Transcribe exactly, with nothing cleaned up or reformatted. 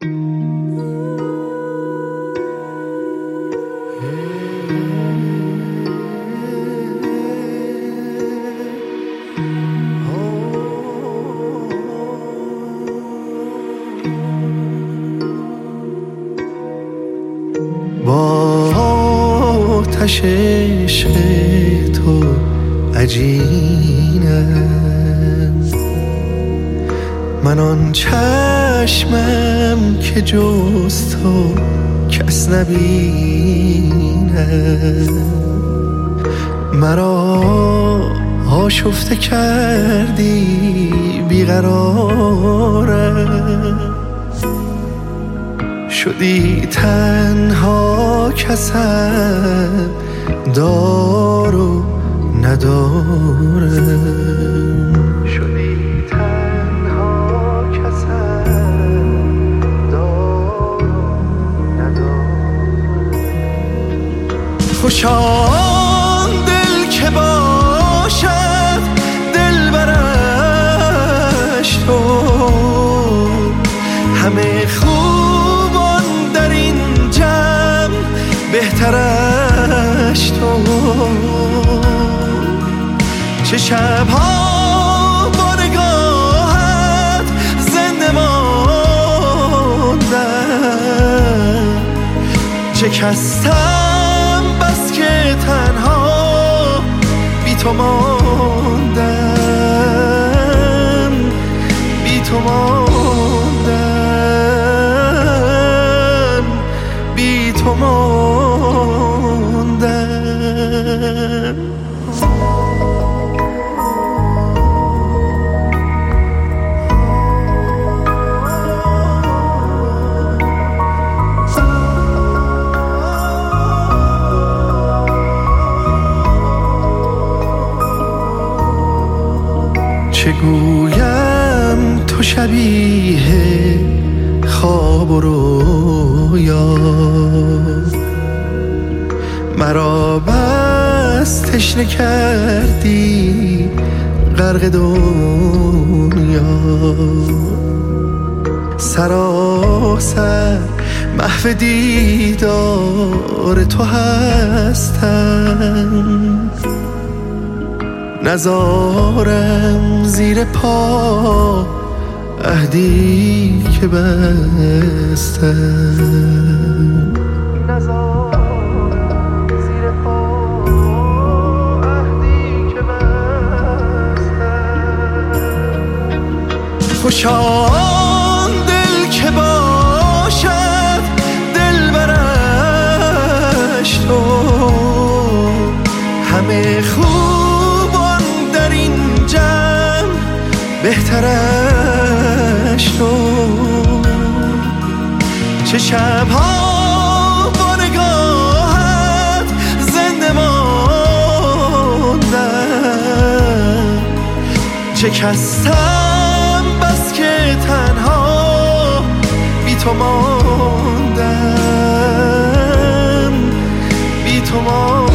با آتش عشق تو عجینم، من آن چشمم که جز تو کس نبینم. مرا آشفته کردی بیقرارم، شدی تنها کسم دار و ندارم. شدی تنها کسم دار و ندارم. خوشا دل که باشد دلبرش تو، همه خوبان در این جمع بهترش تو. چه شبها با نگاهت زنده ماندم، چه کستم بس که تنها بی تو ماندم، بی تو ماندم، بی تو ماندم. چه گویم تو شبیه خواب و رویا، مرا بس تشنه کردی غرق دنیا. سراسر محو دیدار تو هستم، نزارم زیر پا عهدی که بستم. نزارم زیر پا عهدی که بستم. خوشا دل که باشد دلبرش تو، همه خوبان در این جمع بهترش تو. چه شبها با نگاهت زنده ماندم، چه کستم بس که تنها بی تو ماندم، بی تو ماندم.